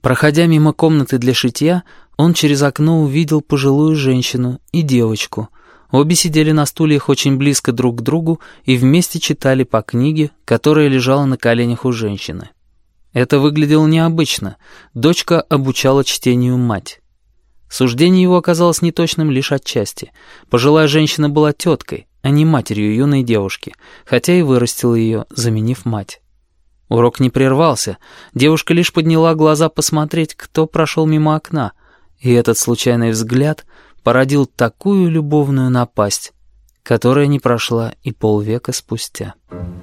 Проходя мимо комнаты для шитья, он через окно увидел пожилую женщину и девочку. Обе сидели на стульях очень близко друг к другу и вместе читали по книге, которая лежала на коленях у женщины. Это выглядело необычно. Дочка обучала чтению мать. Суждение его оказалось неточным лишь отчасти. Пожилая женщина была теткой, а не матерью юной девушки, хотя и вырастила ее, заменив мать. Урок не прервался. Девушка лишь подняла глаза посмотреть, кто прошел мимо окна, и этот случайный взгляд породил такую любовную напасть, которая не прошла и полвека спустя.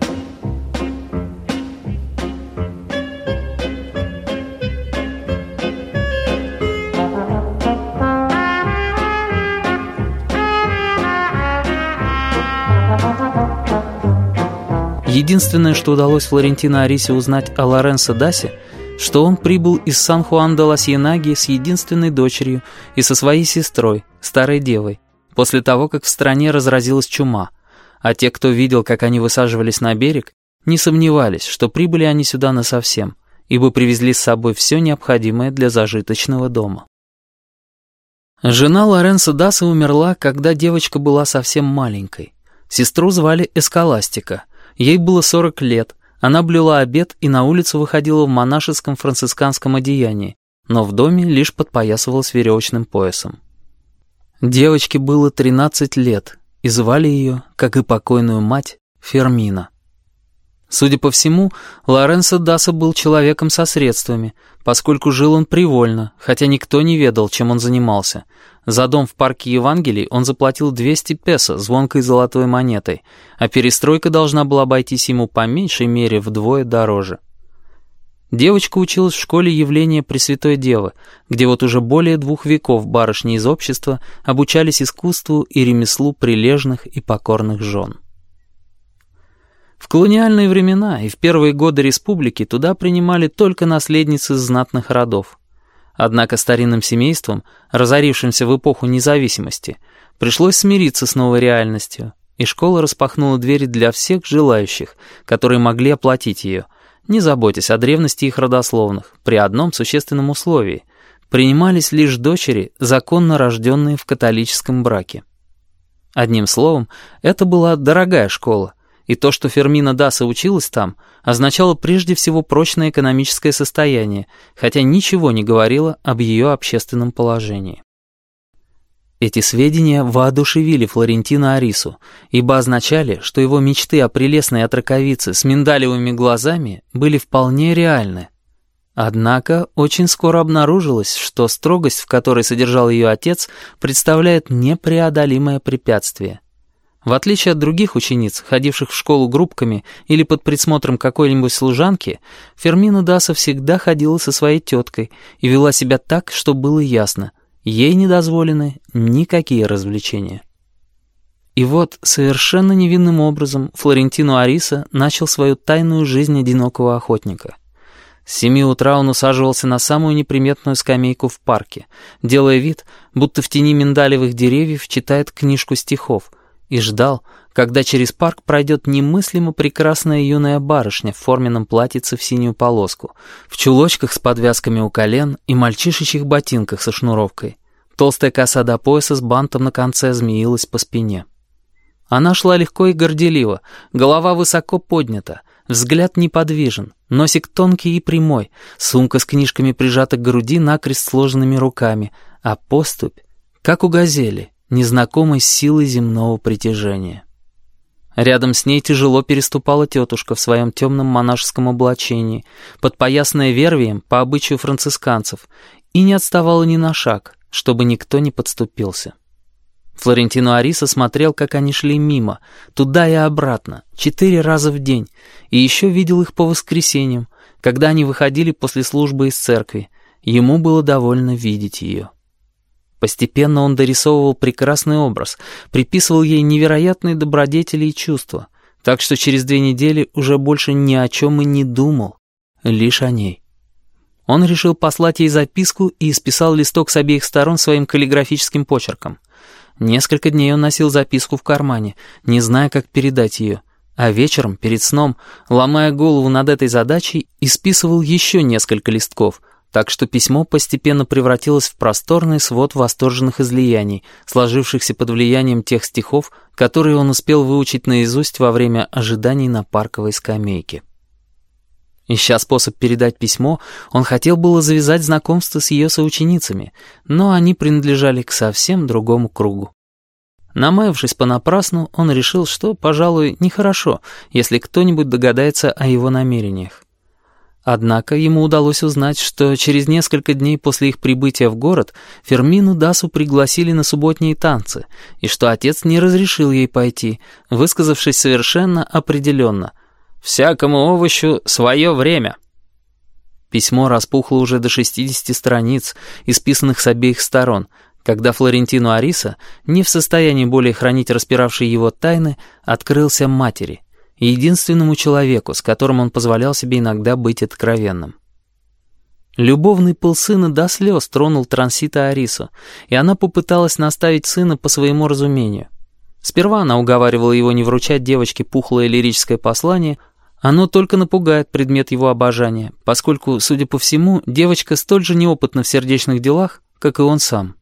Единственное, что удалось Флорентино Арисе узнать о Лоренцо Дасе, что он прибыл из Сан-Хуан-де-ла-Сьенаги с единственной дочерью и со своей сестрой, старой девой, после того, как в стране разразилась чума, а те, кто видел, как они высаживались на берег, не сомневались, что прибыли они сюда насовсем, ибо привезли с собой все необходимое для зажиточного дома. Жена Лоренцо Даса умерла, когда девочка была совсем маленькой. Сестру звали Эскаластика. Ей было 40 лет, она блюла обет и на улицу выходила в монашеском францисканском одеянии, но в доме лишь подпоясывалась веревочным поясом. Девочке было 13 лет, и звали ее, как и покойную мать, Фермина. Судя по всему, Лоренцо Даса был человеком со средствами, поскольку жил он привольно, хотя никто не ведал, чем он занимался. За дом в парке Евангелий он заплатил 200 песо звонкой золотой монетой, а перестройка должна была обойтись ему по меньшей мере вдвое дороже. Девочка училась в школе явления Пресвятой Девы, где вот уже более 2 веков барышни из общества обучались искусству и ремеслу прилежных и покорных жен. В колониальные времена и в первые годы республики туда принимали только наследниц из знатных родов. Однако старинным семействам, разорившимся в эпоху независимости, пришлось смириться с новой реальностью, и школа распахнула двери для всех желающих, которые могли оплатить ее, не заботясь о древности их родословных, при одном существенном условии — принимались лишь дочери, законно рожденные в католическом браке. Одним словом, это была дорогая школа, и то, что Фермина Даса училась там, означало прежде всего прочное экономическое состояние, хотя ничего не говорило об ее общественном положении. Эти сведения воодушевили Флорентино Арису, ибо означали, что его мечты о прелестной отроковице с миндалевыми глазами были вполне реальны. Однако очень скоро обнаружилось, что строгость, в которой содержал ее отец, представляет непреодолимое препятствие. В отличие от других учениц, ходивших в школу группками или под присмотром какой-нибудь служанки, Фермина Даса всегда ходила со своей теткой и вела себя так, что было ясно, ей не дозволены никакие развлечения. И вот совершенно невинным образом Флорентино Ариса начал свою тайную жизнь одинокого охотника. С 7 утра он усаживался на самую неприметную скамейку в парке, делая вид, будто в тени миндалевых деревьев читает книжку стихов, и ждал, когда через парк пройдет немыслимо прекрасная юная барышня в форменном платьице в синюю полоску, в чулочках с подвязками у колен и мальчишечьих ботинках со шнуровкой. Толстая коса до пояса с бантом на конце змеилась по спине. Она шла легко и горделиво, голова высоко поднята, взгляд неподвижен, носик тонкий и прямой, сумка с книжками прижата к груди накрест сложенными руками, а поступь, как у газели, незнакомой с силой земного притяжения. Рядом с ней тяжело переступала тетушка в своем темном монашеском облачении, подпоясанная вервием по обычаю францисканцев, и не отставала ни на шаг, чтобы никто не подступился. Флорентино Ариса смотрел, как они шли мимо, туда и обратно, 4 раза в день, и еще видел их по воскресеньям, когда они выходили после службы из церкви. Ему было довольно видеть ее. Постепенно он дорисовывал прекрасный образ, приписывал ей невероятные добродетели и чувства, так что через 2 недели уже больше ни о чем и не думал, лишь о ней. Он решил послать ей записку и исписал листок с обеих сторон своим каллиграфическим почерком. Несколько дней он носил записку в кармане, не зная, как передать ее, а вечером, перед сном, ломая голову над этой задачей, исписывал еще несколько листков, так что письмо постепенно превратилось в просторный свод восторженных излияний, сложившихся под влиянием тех стихов, которые он успел выучить наизусть во время ожиданий на парковой скамейке. Ища способ передать письмо, он хотел было завязать знакомство с ее соученицами, но они принадлежали к совсем другому кругу. Намаявшись понапрасну, он решил, что, пожалуй, нехорошо, если кто-нибудь догадается о его намерениях. Однако ему удалось узнать, что через несколько дней после их прибытия в город Фермину Дасу пригласили на субботние танцы, и что отец не разрешил ей пойти, высказавшись совершенно определенно: «Всякому овощу свое время». Письмо распухло уже до 60 страниц, исписанных с обеих сторон, когда Флорентино Ариса, не в состоянии более хранить распиравшие его тайны, открылся матери, единственному человеку, с которым он позволял себе иногда быть откровенным. Любовный пыл сына до слез тронул Трансита Арису, и она попыталась наставить сына по своему разумению. Сперва она уговаривала его не вручать девочке пухлое лирическое послание, оно только напугает предмет его обожания, поскольку, судя по всему, девочка столь же неопытна в сердечных делах, как и он сам.